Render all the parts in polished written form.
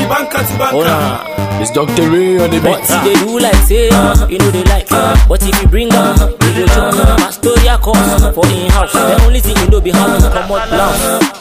It's Dr. Ray on the beat. What they do like say, you know they like. But if you bring them, they go jump. Astoria cost for in-house. The only thing you know be how to come out loud.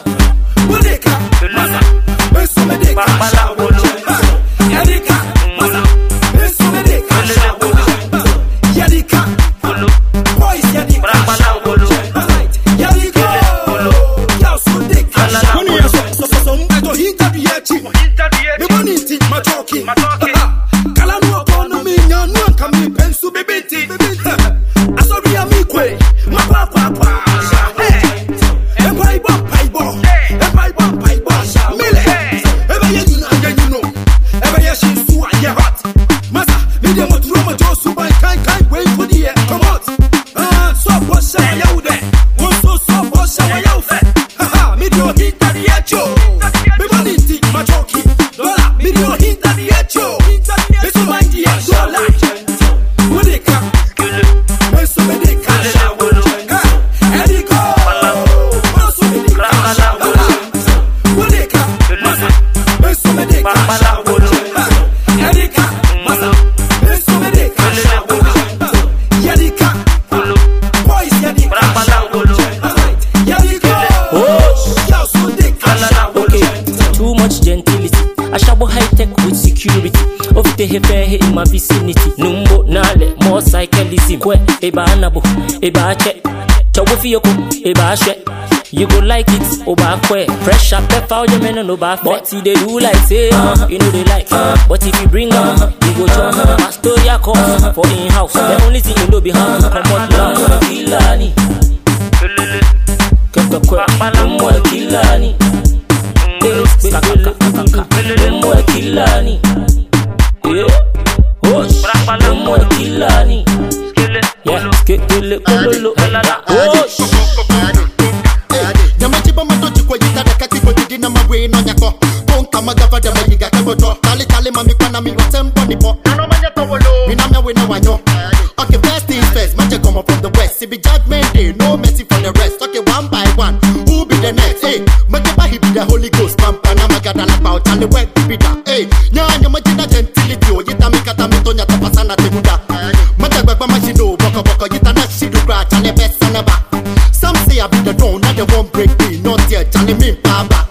In my vicinity, Numbo Nale, more cyclism. Eba Nabo, Eba Check, Chawafiyoko, Eba Shek. You go like it, Oba Kwe. Fresh up, pepper, your men and Oba. But see they do like say, you know they like. But if you bring them, you go jump. Astoria cost for in-house. The only thing you know be how to come out loud. Kilani, Keka Kwe, Numbo Kilani, Numbo Kilani. Yeah, Osh, Numbo Kilani. Yeah, Skele, Osh. Yamachiba matochi kwa yita da kati kwa jidina mawe no nyako. Konka magava da mayiga kagoto. Kali mami kwa na mi watempo nipo. Ano manya tawolo. Minamya we na wanyo. Okay, first things first. Mache come up from the west. It be judgment day, no mercy for the rest. Okay, one by one, who be the next? Hey, Majiba he be the Holy Ghost. Pampana magada la pouch and the wet be that. Hey, nyanya majina gentility. Yita mikata mitonya tapasana temuda. Majagwa kwa machino boko yita na shidu crash and the best on the back. Some say I be the dawn, not the one break me, not yet, Charlie me baba.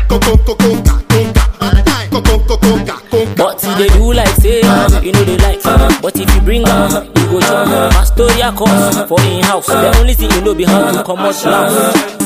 But they do like say, you know they like. But if you bring them, you go jump. Astoria cost for in-house. The only thing you know be how to come out loud.